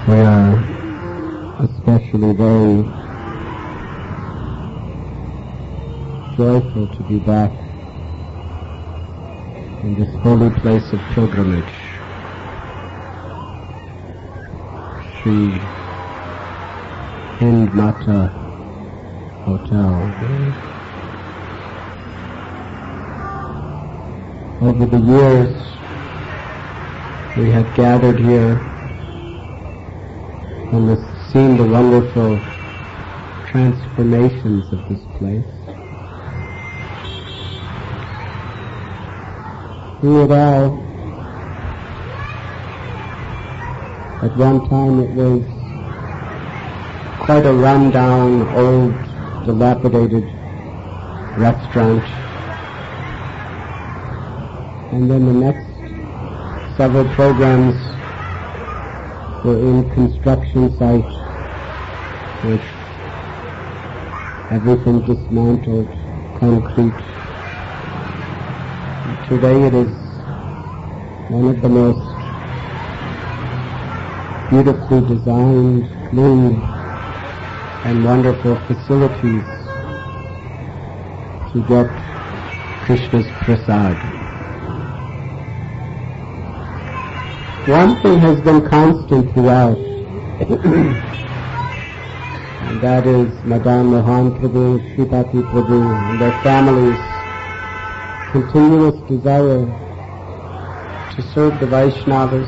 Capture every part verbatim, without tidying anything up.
We are especially very joyful to be back in this holy place of pilgrimage, Sri Hind Mata Hotel. Over the years, we have gathered here and have seen the wonderful transformations of this place. Through it all, at one time it was quite a run-down, old, dilapidated restaurant. And then the next several programs were in construction site with everything dismantled, concrete. And today it is one of the most beautifully designed, clean, and wonderful facilities to get Krishna's prasad. One thing has been constant throughout, and that is Madan Mohan Prabhu, Sripati Prabhu, and their families' continuous desire to serve the Vaishnavas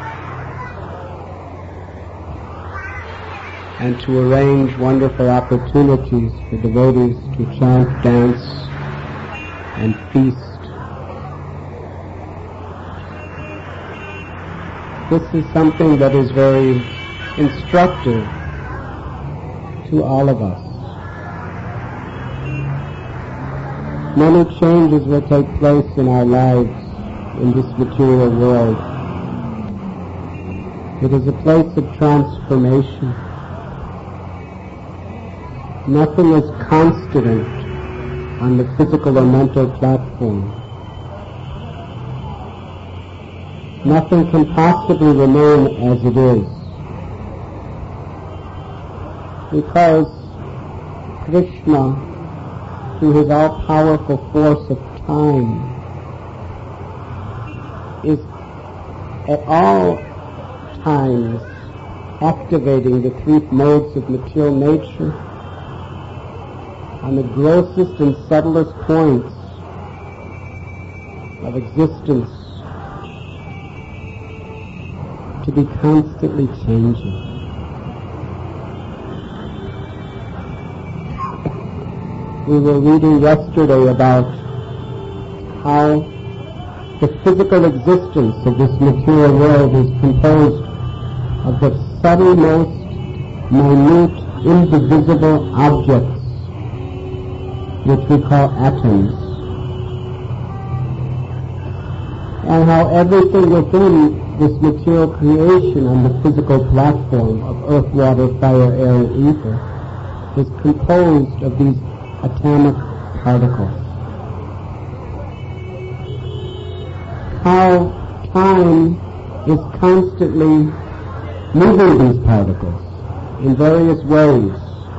and to arrange wonderful opportunities for devotees to chant, dance, and feast. This is something that is very instructive to all of us. Many changes will take place in our lives in this material world. It is a place of transformation. Nothing is constant on the physical or mental platform. Nothing can possibly remain as it is, because Krishna, through his all-powerful force of time, is at all times activating the three modes of material nature on the grossest and subtlest points of existence, to be constantly changing. We were reading yesterday about how the physical existence of this material world is composed of the subtle, most minute, indivisible objects, which we call atoms, and how everything within this material creation on the physical platform of earth, water, fire, air, and ether is composed of these atomic particles. How time is constantly moving these particles in various ways.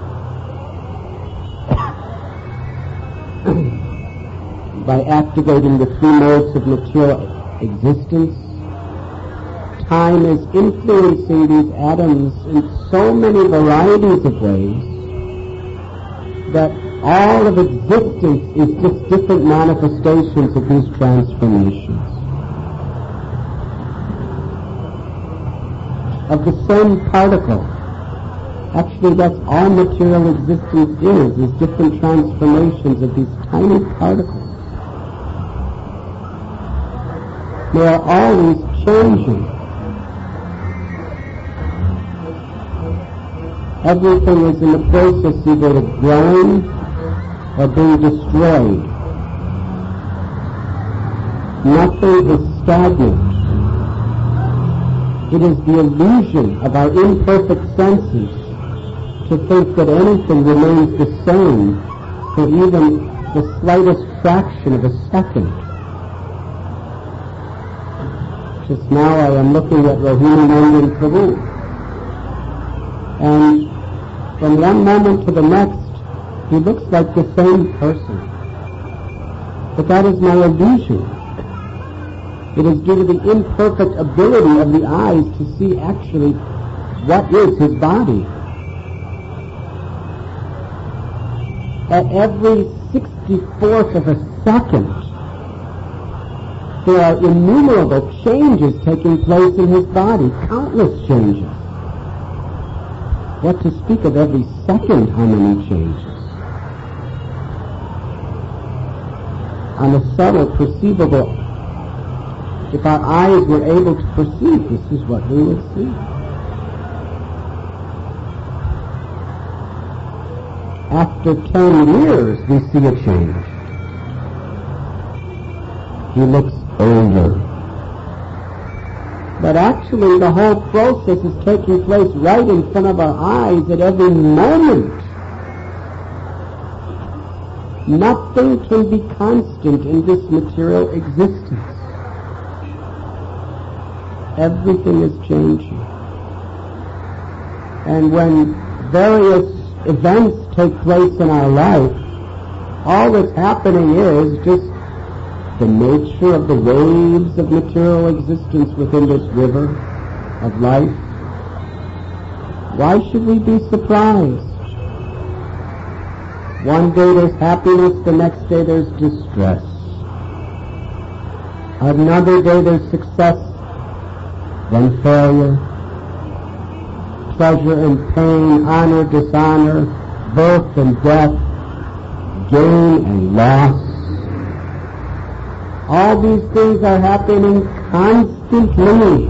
By activating the three modes of material existence, time is influencing these atoms in so many varieties of ways that all of existence is just different manifestations of these transformations. Of the same particle. Actually, that's all material existence is, is different transformations of these tiny particles. They are always changing. Everything is in the process either of growing or being destroyed. Nothing is stagnant. It is the illusion of our imperfect senses to think that anything remains the same for even the slightest fraction of a second. Just now I am looking at Rohini Nandan Prabhu, And from one moment to the next, he looks like the same person. But that is my illusion. It is due to the imperfect ability of the eyes to see actually what is his body. At every sixty-fourth of a second, there are innumerable changes taking place in his body, countless changes. What to speak of every second, how many changes? On a subtle, perceivable, if our eyes were able to perceive, this is what we would see. After ten years, we see a change. He looks older. But actually, the whole process is taking place right in front of our eyes at every moment. Nothing can be constant in this material existence. Everything is changing. And when various events take place in our life, all that's happening is just the nature of the waves of material existence within this river of life. Why should we be surprised? One day there's happiness, the next day there's distress. Another day there's success, then failure, pleasure and pain, honor, dishonor, birth and death, gain and loss. All these things are happening constantly.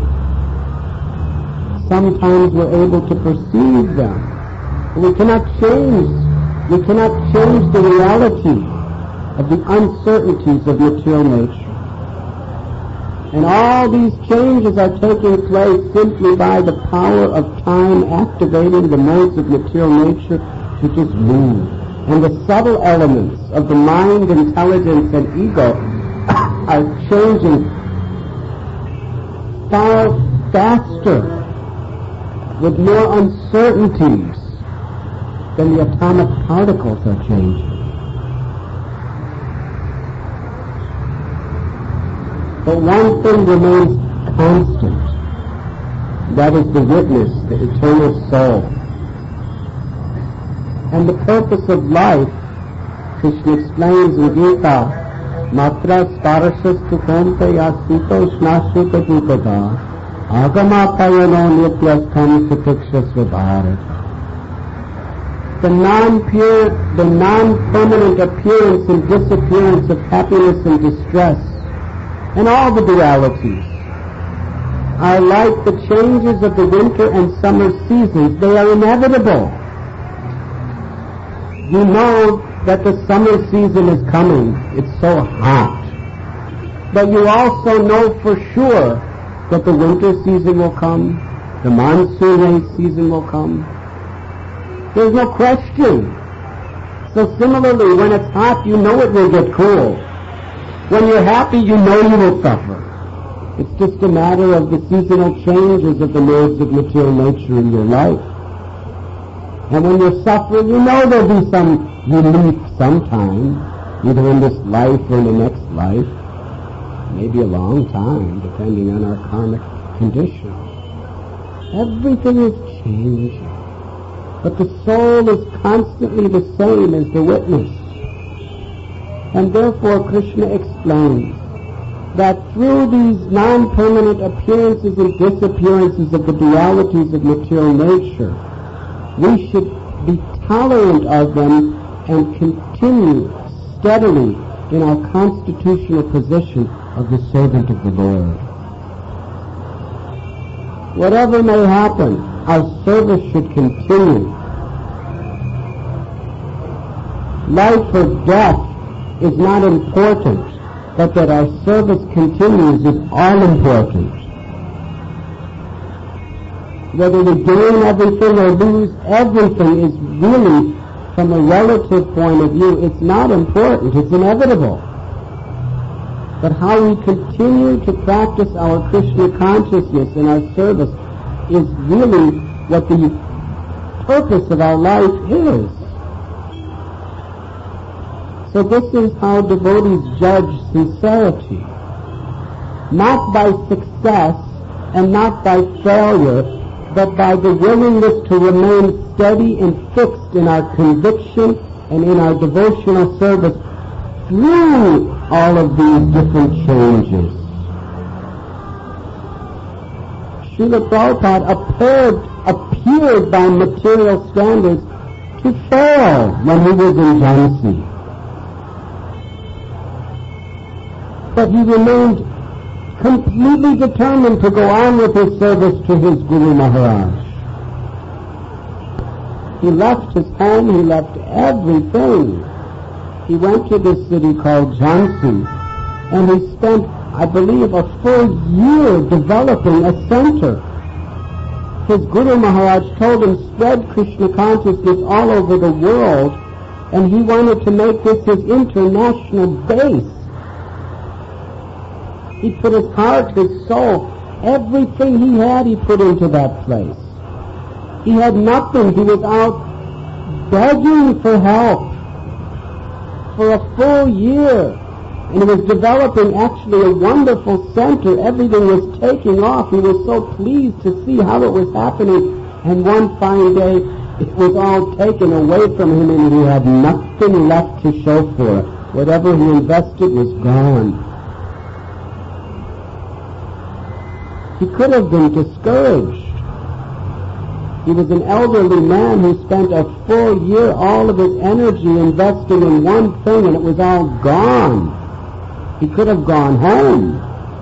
Sometimes we're able to perceive them, but we cannot change. We cannot change the reality of the uncertainties of material nature. And all these changes are taking place simply by the power of time activating the modes of material nature to just move. And the subtle elements of the mind, intelligence, and ego are changing far faster with more uncertainties than the atomic particles are changing. But one thing remains constant. That is the witness, the eternal soul. And the purpose of life, Krishna explains in Gita, Matra sparashastu konte yasito shnashuta dupada agamapayano nityastham sutikshasva bharata. The non-pure, the non-permanent appearance and disappearance of happiness and distress, and all the dualities, are like the changes of the winter and summer seasons. They are inevitable. You know that the summer season is coming. It's so hot. But you also know for sure that the winter season will come, the monsoon season will come. There's no question. So similarly, when it's hot, you know it will get cool. When you're happy, you know you will suffer. It's just a matter of the seasonal changes of the modes of material nature in your life. And when you're suffering, you know there'll be some relief sometime, either in this life or in the next life. Maybe a long time, depending on our karmic condition. Everything is changing. But the soul is constantly the same as the witness. And therefore Krishna explains that through these non-permanent appearances and disappearances of the dualities of material nature, we should be tolerant of them and continue steadily in our constitutional position of the servant of the Lord. Whatever may happen, our service should continue. Life or death is not important, but that our service continues is all important. Whether we gain everything or lose everything is really, from a relative point of view, it's not important, it's inevitable. But how we continue to practice our Krishna consciousness in our service is really what the purpose of our life is. So this is how devotees judge sincerity. Not by success and not by failure, but by the willingness to remain steady and fixed in our conviction and in our devotional service through all of these different changes. Srila Prabhupada appeared, appeared by material standards to fail when he was in Jhansi. But he remained completely determined to go on with his service to his Guru Maharaj. He left his home, he left everything. He went to this city called Jhansi, and he spent, I believe, a full year developing a center. His Guru Maharaj told him, spread Krishna consciousness all over the world, and he wanted to make this his international base. He put his heart, his soul, everything he had, he put into that place. He had nothing. He was out begging for help for a full year. And he was developing actually a wonderful center. Everything was taking off. He was so pleased to see how it was happening. And one fine day, it was all taken away from him and he had nothing left to show for it. Whatever he invested was gone. He could have been discouraged. He was an elderly man who spent a full year, all of his energy investing in one thing, and it was all gone. He could have gone home.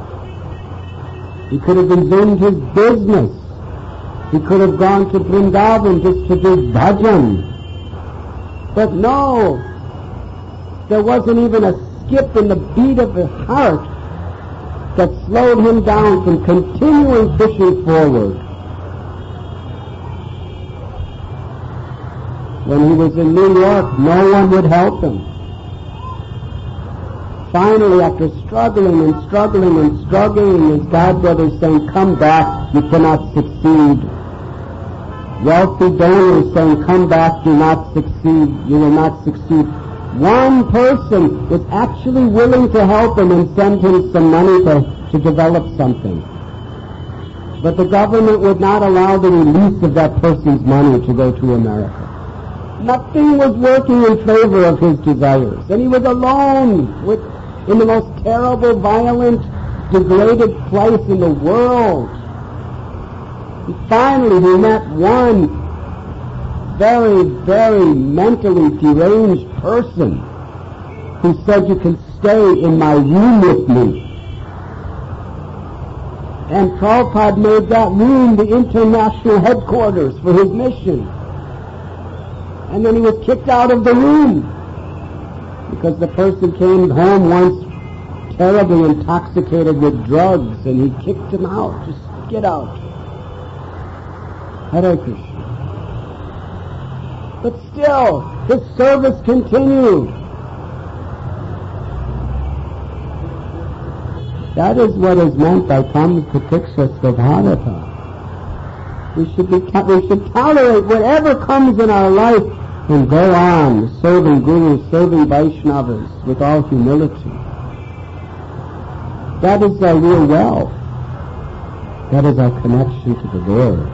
He could have resumed his business. He could have gone to Vrindavan just to do bhajan. But no, there wasn't even a skip in the beat of his heart that slowed him down from continuing pushing forward. When he was in New York, no one would help him. Finally, after struggling and struggling and struggling, his godbrothers saying, come back, you cannot succeed. Wealthy donors saying, come back, do not succeed, you will not succeed. One person was actually willing to help him and send him some money to, to develop something. But the government would not allow the release of that person's money to go to America. Nothing was working in favor of his desires. And he was alone with, in the most terrible, violent, degraded place in the world. And finally he met one very, very mentally deranged person who said, you can stay in my room with me. And Prabhupada made that room the international headquarters for his mission. And then he was kicked out of the room because the person came home once terribly intoxicated with drugs, and he kicked him out. Just get out. Hare Krishna. But still, his service continued. That is what is meant by Tam Pratiksha Svabhavata. We should be, we should tolerate whatever comes in our life and go on serving Gurus, serving Vaishnavas with all humility. That is our real wealth. That is our connection to the Lord.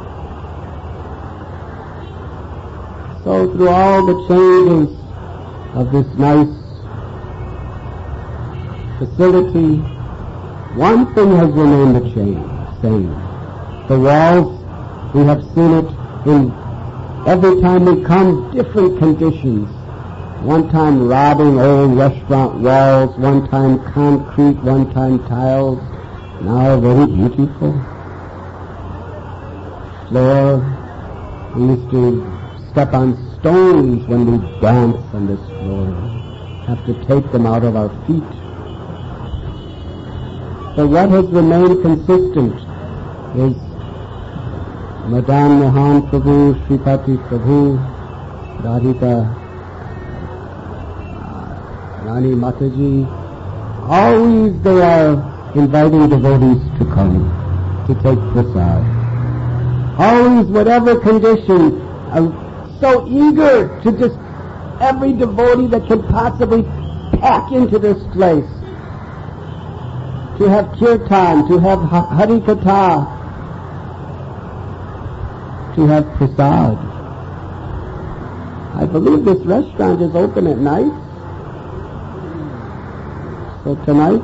So through all the changes of this nice facility, one thing has remained the same. The walls, we have seen it in every time we come, different conditions. One time rotting old restaurant walls, one time concrete, one time tiles, now very beautiful. Floor, we used to step on stones when we dance on this floor. Have to take them out of our feet. So what has remained consistent is Madan Mohan Prabhu, Sripati Prabhu, Radhika, Rani Mataji. Always they are inviting devotees to come, to take prasad. Always, whatever condition, I'm so eager to just every devotee that can possibly pack into this place, to have kirtan, to have hari katha, to have prasad. I believe this restaurant is open at night. So tonight,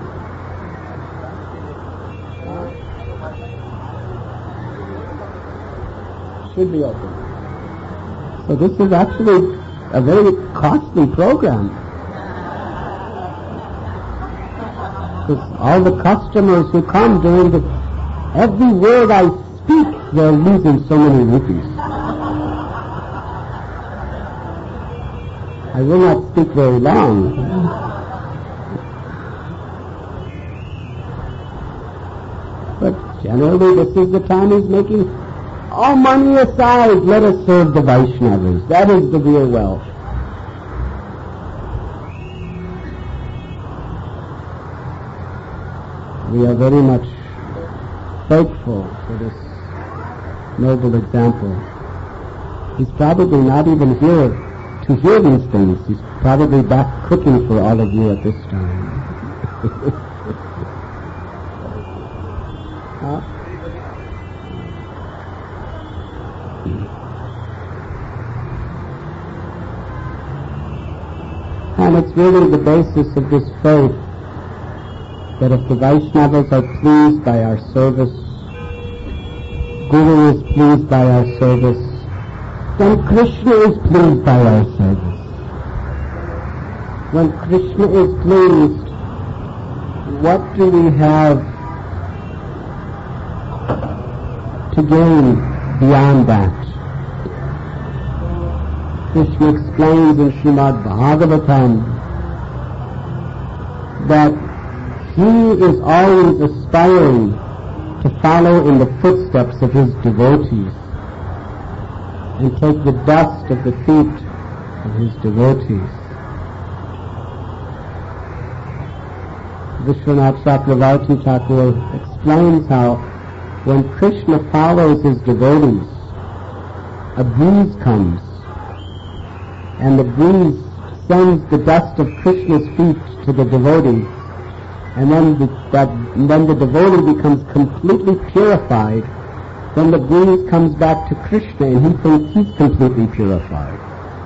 should be open. So this is actually a very costly program. Because all the customers who come during the, every word I speak, they're losing so many rupees. I will not speak very long. But generally this is the time he's making all money aside, let us serve the Vaishnavas. That is the real wealth. We are very much thankful for this noble example. He's probably not even here to hear these things. He's probably back cooking for all of you at this time. huh? And it's really the basis of this faith that if the Vaishnavas are pleased by our service, Guru is pleased by our service, then Krishna is pleased by our service. When Krishna is pleased, what do we have to gain beyond that? Krishna explains in Srimad Bhagavatam that he is always aspiring to follow in the footsteps of his devotees and take the dust of the feet of his devotees. Vishwanath Chakravarti Thakur explains how when Krishna follows his devotees, a breeze comes, and the breeze sends the dust of Krishna's feet to the devotee, and then the, that, then the devotee becomes completely purified. Then the breeze comes back to Krishna, and he thinks he's completely purified.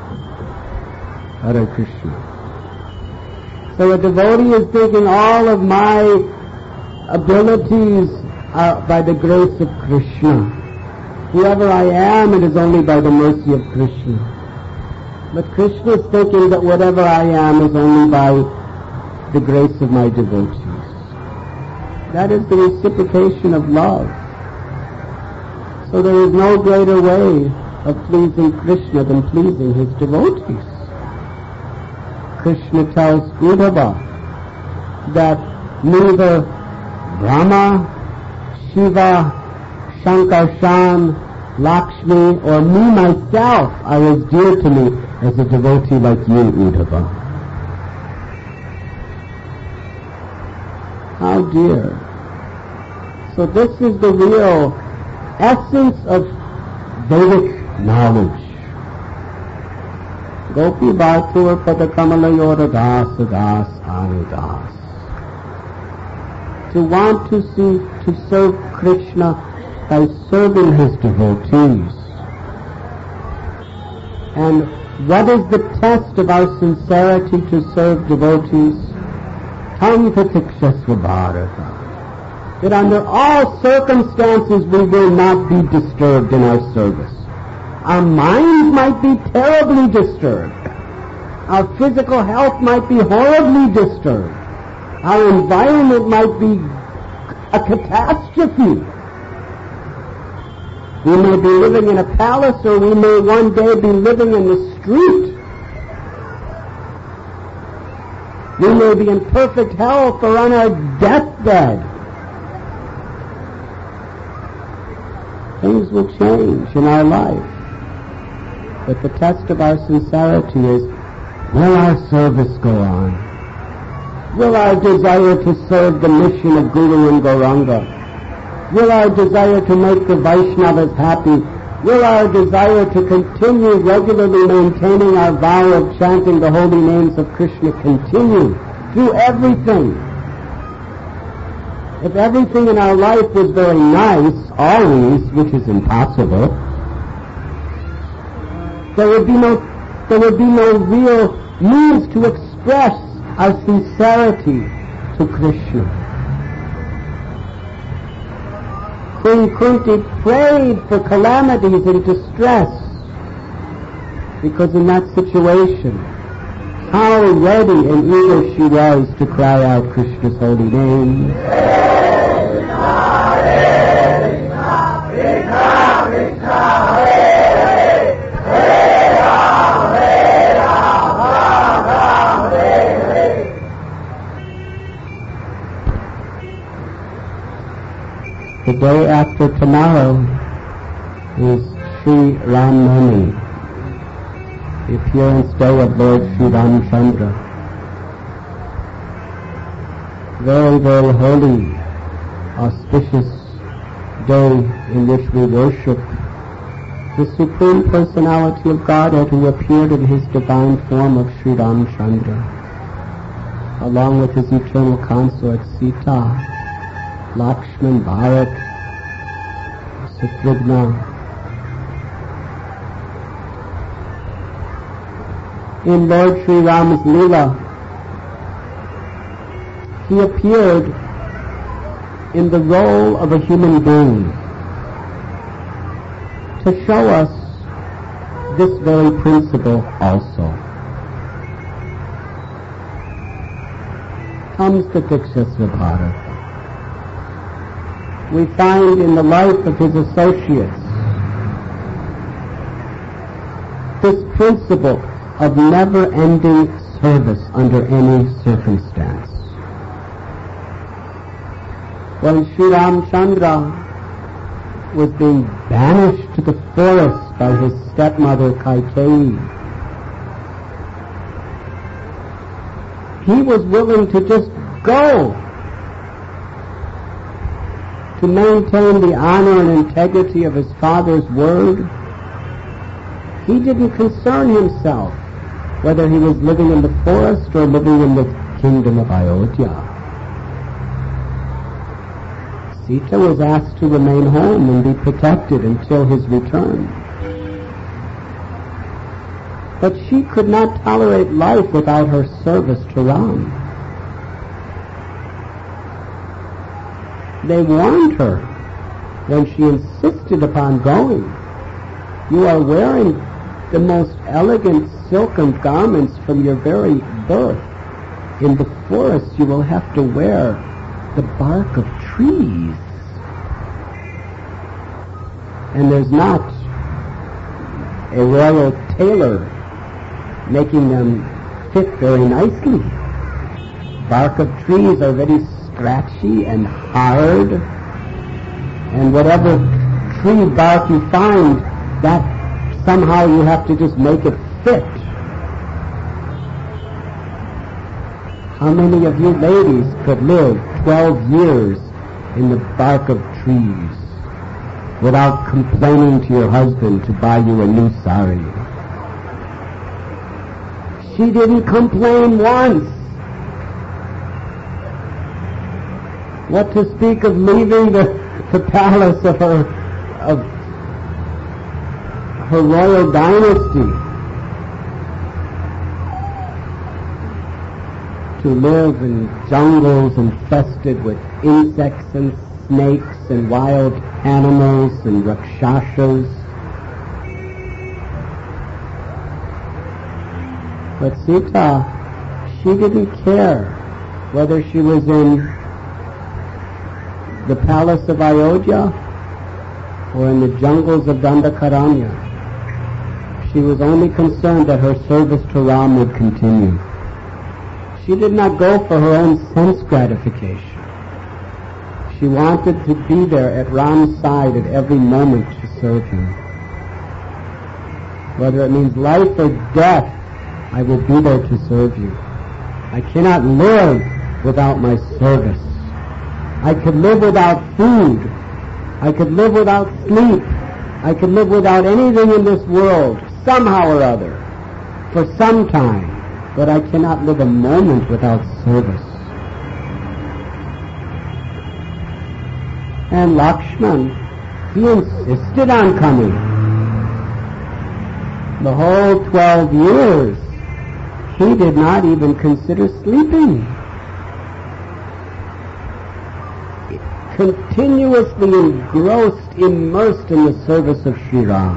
Hare Krishna. So a devotee is thinking all of my abilities are by the grace of Krishna. Whoever I am, it is only by the mercy of Krishna. But Krishna is thinking that whatever I am is only by the grace of my devotees. That is the reciprocation of love. So there is no greater way of pleasing Krishna than pleasing his devotees. Krishna tells Uddhava that neither Brahma, Shiva, Shankarshan, Lakshmi, or me myself are as dear to me as a devotee like you, Uddhava. How dear. So this is the real essence of Vedic knowledge. Gopi Bhatur Padakamalayoda Das Das Anudas. To want to see, to serve Krishna by serving his devotees. And what is the test of our sincerity to serve devotees? Tam Pratikshasva Bharata. That under all circumstances we will not be disturbed in our service. Our minds might be terribly disturbed. Our physical health might be horribly disturbed. Our environment might be a catastrophe. We may be living in a palace, or we may one day be living in the street. We may be in perfect health or on our deathbed. Things will change in our life. But the test of our sincerity is, will our service go on? Will our desire to serve the mission of Guru and Gauranga, will our desire to make the Vaishnavas happy Will our desire to continue regularly maintaining our vow of chanting the holy names of Krishna continue through everything? If everything in our life was very nice, always, which is impossible, there would be no, there would be no real means to express our sincerity to Krishna. Queen Kunti prayed for calamities and distress, because in that situation, how ready and eager she was to cry out Krishna's holy name. The day after tomorrow is Sri Ram Navami, the appearance day of Lord Sri Ramchandra. Very, very holy, auspicious day in which we worship the Supreme Personality of Godhead who appeared in his divine form of Sri Ramchandra, along with his eternal consort Sita, Lakshman, Bharat, Satrughna. In Lord Sri Ram's Leela, he appeared in the role of a human being to show us this very principle also. Comes the Dikshasva Bharat. We find in the life of his associates this principle of never-ending service under any circumstance. When Sri Ramchandra was being banished to the forest by his stepmother Kaikeyi, he was willing to just go to maintain the honor and integrity of his father's word. He didn't concern himself whether he was living in the forest or living in the kingdom of Ayodhya. Sita was asked to remain home and be protected until his return. But she could not tolerate life without her service to Ram. They warned her when she insisted upon going. You are wearing the most elegant silken garments from your very birth. In the forest you will have to wear the bark of trees. And there's not a royal tailor making them fit very nicely. Bark of trees are very scratchy and hard, and whatever tree bark you find, that somehow you have to just make it fit. How many of you ladies could live twelve years in the bark of trees without complaining to your husband to buy you a new sari? She didn't complain once. What to speak of leaving the, the palace of her, of her royal dynasty to live in jungles infested with insects and snakes and wild animals and rakshasas. But Sita, she didn't care whether she was in the palace of Ayodhya or in the jungles of Dandakaranya. She was only concerned that her service to Ram would continue. She did not go for her own sense gratification. She wanted to be there at Ram's side at every moment to serve him. Whether it means life or death, I will be there to serve you. I cannot live without my service. I could live without food. I could live without sleep. I could live without anything in this world, somehow or other, for some time, but I cannot live a moment without service. And Lakshman, he insisted on coming. The whole twelve years, he did not even consider sleeping. Continuously engrossed, immersed in the service of Sri Ram.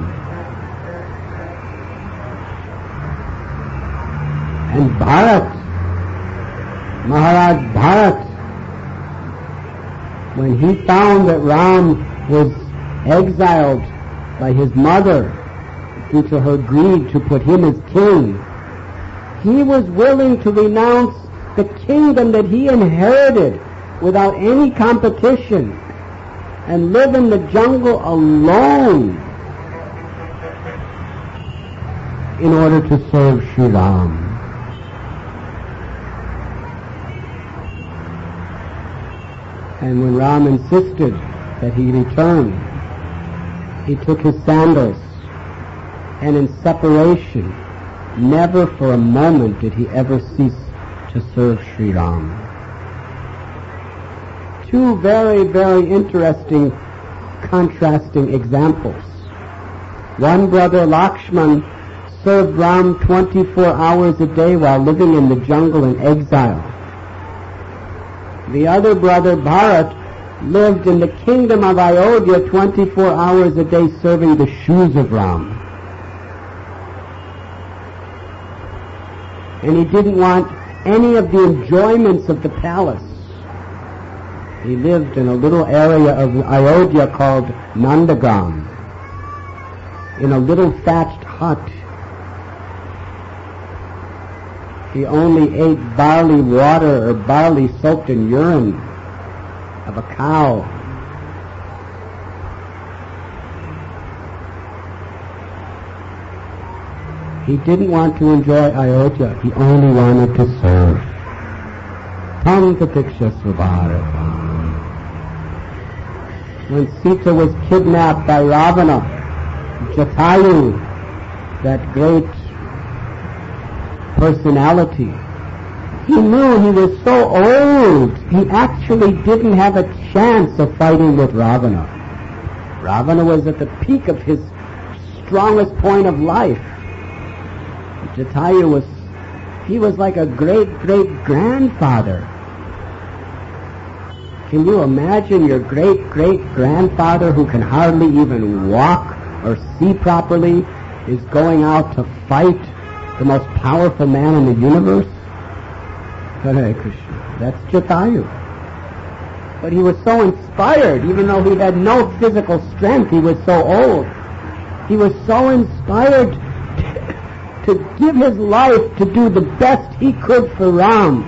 And Bharat, Maharaj Bharat, when he found that Ram was exiled by his mother due to her greed to put him as king, he was willing to renounce the kingdom that he inherited without any competition and live in the jungle alone in order to serve Sri Ram. And when Ram insisted that he return, he took his sandals, and in separation, never for a moment did he ever cease to serve Sri Ram. Two very, very interesting, contrasting examples. One brother, Lakshman, served Ram twenty-four hours a day while living in the jungle in exile. The other brother, Bharat, lived in the kingdom of Ayodhya twenty-four hours a day serving the shoes of Ram. And he didn't want any of the enjoyments of the palace. He lived in a little area of Ayodhya called Nandagam, in a little thatched hut. He only ate barley water or barley soaked in urine of a cow. He didn't want to enjoy Ayodhya. He only wanted to serve. Tam Tatiksha Svabharata. When Sita was kidnapped by Ravana, Jatayu, that great personality, he knew he was so old, he actually didn't have a chance of fighting with Ravana. Ravana was at the peak of his strongest point of life. Jatayu was, he was like a great-great-grandfather. Can you imagine your great-great-grandfather, who can hardly even walk or see properly, is going out to fight the most powerful man in the universe? Hare Krishna. That's Jatayu. But he was so inspired, even though he had no physical strength, he was so old. He was so inspired to give his life to do the best he could for Ram,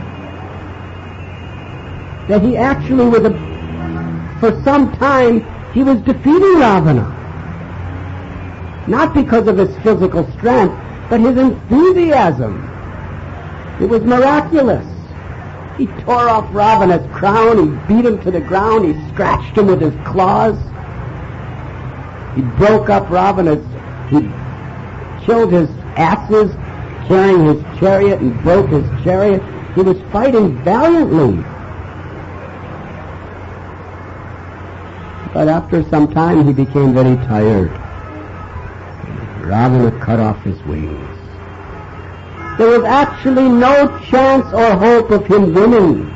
that he actually was, a, for some time, he was defeating Ravana. Not because of his physical strength, but his enthusiasm. It was miraculous. He tore off Ravana's crown, he beat him to the ground, he scratched him with his claws. He broke up Ravana's, he killed his asses, carrying his chariot, and broke his chariot. He was fighting valiantly. But after some time he became very tired. Ravana cut off his wings. There was actually no chance or hope of him winning.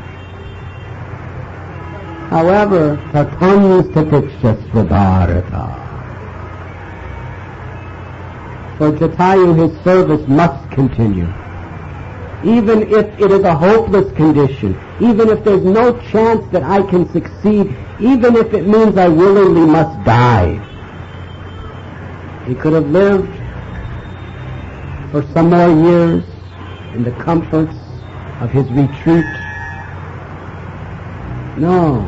However, tatam statiksha svabharata. For Jatayu, his service must continue. Even if it is a hopeless condition, even if there's no chance that I can succeed, even if it means I willingly must die. He could have lived for some more years in the comforts of his retreat. No.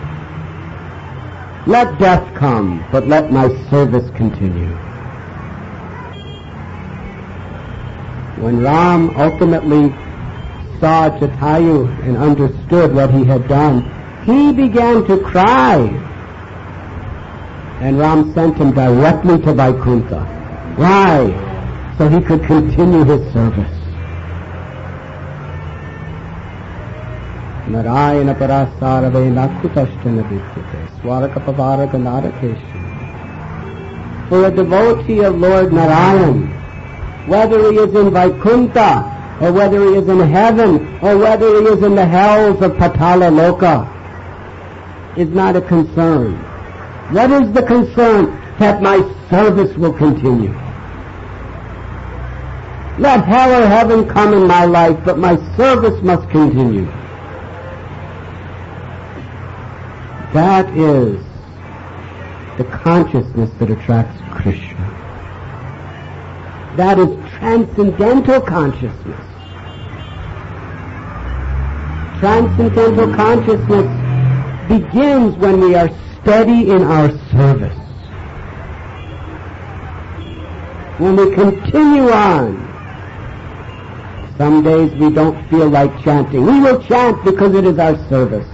Let death come, but let my service continue. When Ram ultimately saw Jatayu and understood what he had done, he began to cry. And Ram sent him directly to Vaikuntha. Why? So he could continue his service. Narayana parasarave nakutashthana vidyate swarakapavaraga narakesha. For a devotee of Lord Narayan, whether he is in Vaikuntha, or whether he is in heaven, or whether he is in the hells of Patala Loka, is not a concern. What is the concern? That my service will continue. Let hell or heaven come in my life, but my service must continue. That is the consciousness that attracts Krishna. That is transcendental consciousness. Transcendental consciousness begins when we are steady in our service. When we continue on. Some days we don't feel like chanting. We will chant because it is our service.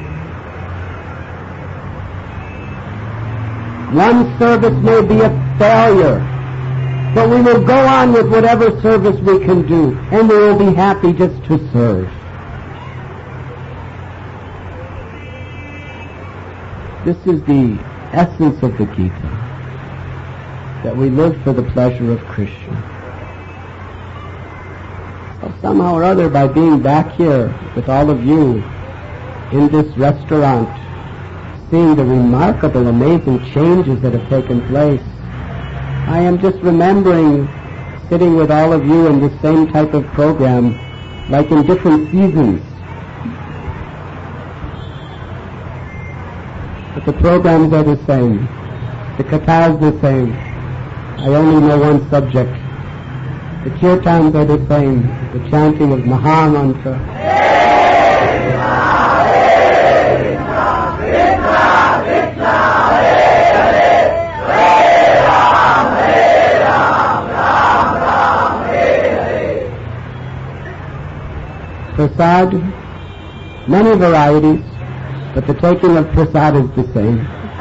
One service may be a failure, but we will go on with whatever service we can do, and we will be happy just to serve. This is the essence of the Gita, that we live for the pleasure of Krishna. So somehow or other, by being back here with all of you in this restaurant, seeing the remarkable, amazing changes that have taken place, I am just remembering sitting with all of you in the same type of program, like in different seasons. But the programs are the same. The katha is the same. I only know one subject. The kirtans are the same. The chanting of Maha Mantra. Prasad, many varieties, but the taking of prasad is the same.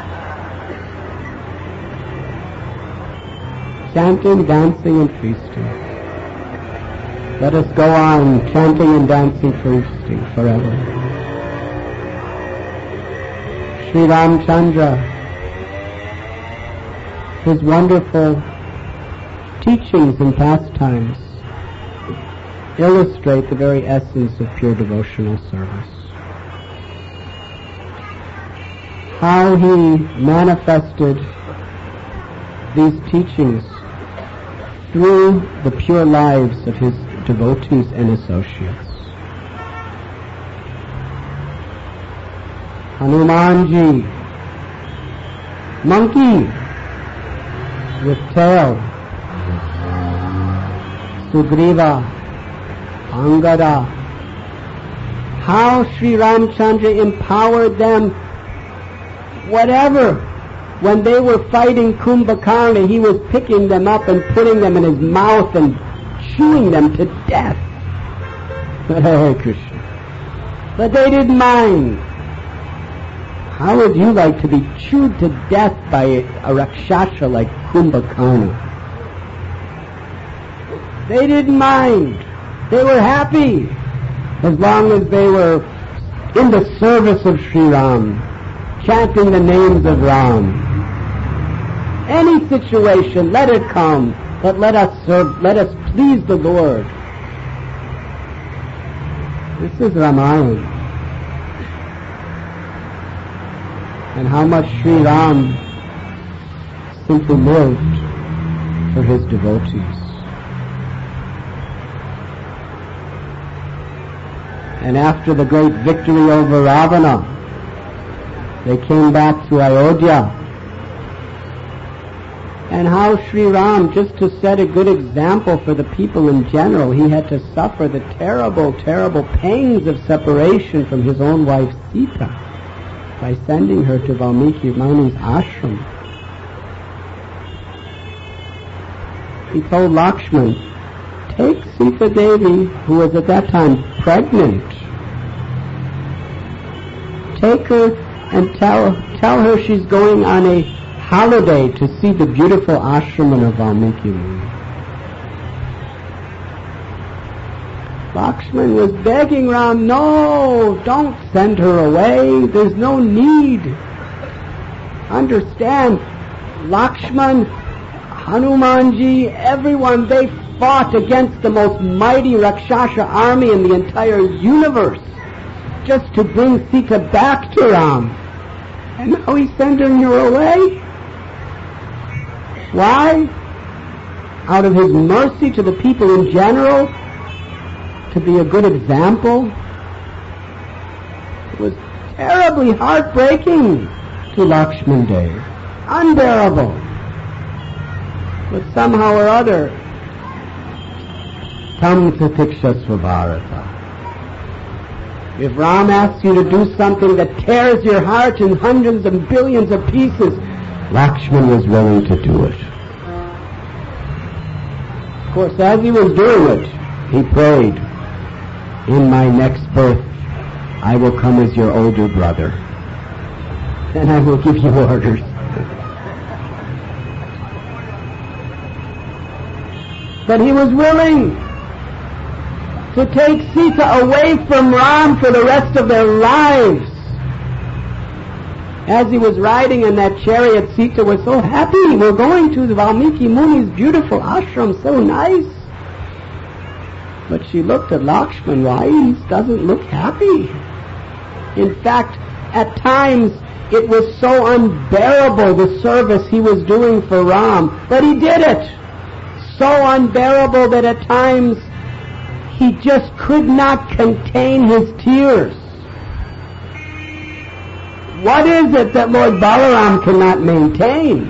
Chanting, dancing, and feasting. Let us go on chanting and dancing, feasting forever. Sri Ramchandra, his wonderful teachings and pastimes illustrate the very essence of pure devotional service. How he manifested these teachings through the pure lives of his devotees and associates. Hanumanji, monkey with tail, Sugriva, Angada. How Sri Ramchandra empowered them, whatever. When they were fighting Kumbhakarna, he was picking them up and putting them in his mouth and chewing them to death. Hare Krishna. But they didn't mind. How would you like to be chewed to death by a Rakshasa like Kumbhakarna? They didn't mind. They were happy as long as they were in the service of Sri Ram, chanting the names of Ram. Any situation, let it come, but let us serve, let us please the Lord. This is Ramayana. And how much Sri Ram simply lived for his devotees. And after the great victory over Ravana, they came back to Ayodhya. And how Sri Ram, just to set a good example for the people in general, he had to suffer the terrible, terrible pangs of separation from his own wife Sita by sending her to Valmiki Muni's ashram. He told Lakshman, take Sita Devi, who was at that time pregnant, take her and tell, tell her she's going on a holiday to see the beautiful ashram of Valmiki Muni. Lakshman was begging Ram, no, don't send her away. There's no need. Understand, Lakshman, Hanumanji, everyone, they fought against the most mighty Rakshasa army in the entire universe just to bring Sita back to Ram. And now he's sending her away? Why? Out of his mercy to the people in general? To be a good example? It was terribly heartbreaking to Lakshman Dev. Unbearable. But somehow or other, tam satikshasva bharata. If Ram asks you to do something that tears your heart in hundreds and billions of pieces, Lakshman was willing to do it. Of course, as he was doing it, he prayed, in my next birth, I will come as your older brother, and I will give you orders. But he was willing to take Sita away from Ram for the rest of their lives. As he was riding in that chariot, Sita was so happy. We're going to the Valmiki Muni's beautiful ashram, so nice. But she looked at Lakshman. Why? He doesn't look happy. In fact, at times it was so unbearable, the service he was doing for Ram. But he did it. So unbearable that at times he just could not contain his tears. What is it that Lord Balaram cannot maintain?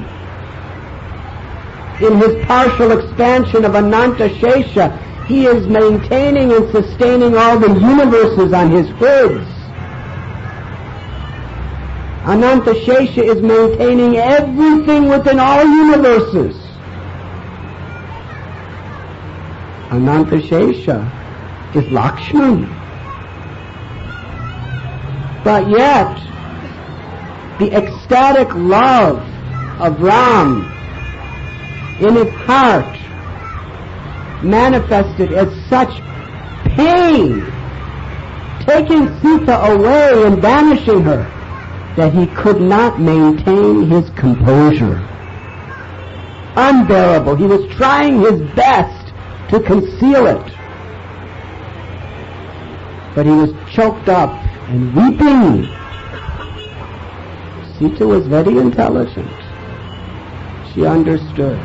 In his partial expansion of Ananta Shesha, he is maintaining and sustaining all the universes on his hoods. Ananta Shesha is maintaining everything within all universes. Ananta Shesha is Lakshman. But yet, the ecstatic love of Ram in his heart manifested as such pain, taking Sita away and banishing her, that he could not maintain his composure. Unbearable. He was trying his best to conceal it, but he was choked up and weeping. Sita was very intelligent. She understood.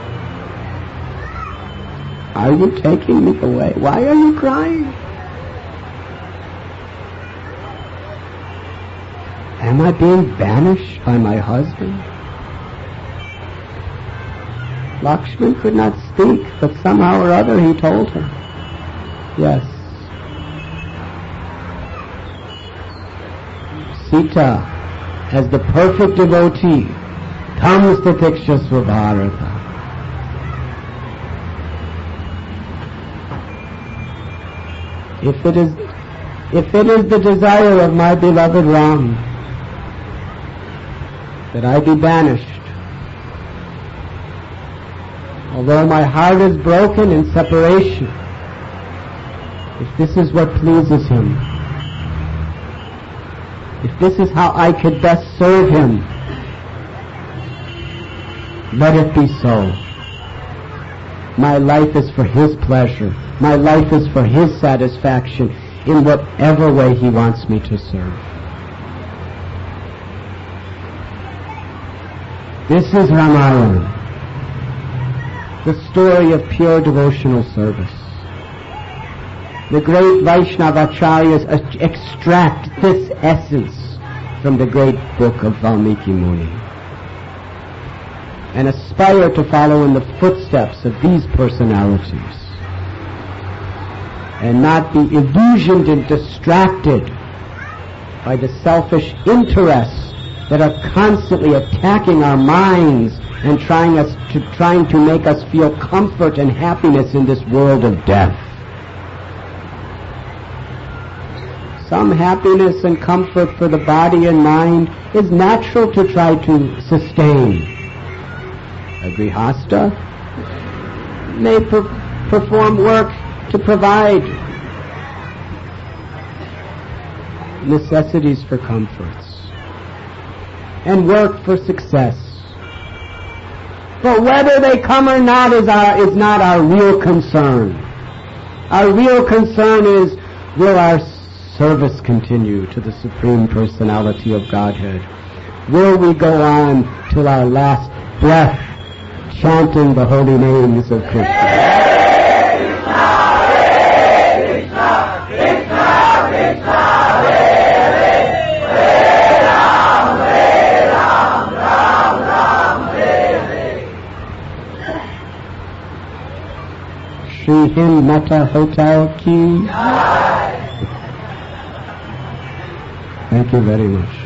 Are you taking me away? Why are you crying? Am I being banished by my husband? Lakshman could not speak, but somehow or other he told her, yes. Sita, as the perfect devotee, comes to Tikshasva Bharata. If it is, if it is the desire of my beloved Ram that I be banished, although my heart is broken in separation, if this is what pleases him, if this is how I could best serve him, let it be so. My life is for his pleasure. My life is for his satisfaction in whatever way he wants me to serve. This is Ramayana, the story of pure devotional service. The great Vaishnavacharyas extract this essence from the great book of Valmiki Muni and aspire to follow in the footsteps of these personalities and not be illusioned and distracted by the selfish interests that are constantly attacking our minds and trying us to trying to make us feel comfort and happiness in this world of death. some happiness and comfort for the body and mind is natural to try to sustain. A grihasta may per- perform work to provide necessities for comforts and work for success. But whether they come or not is, our, is not our real concern. Our real concern is, will our service continue to the Supreme Personality of Godhead? Will we go on till our last breath chanting the holy names of Krishna? Shri Hind Mata Hotel Ki. Thank you very much.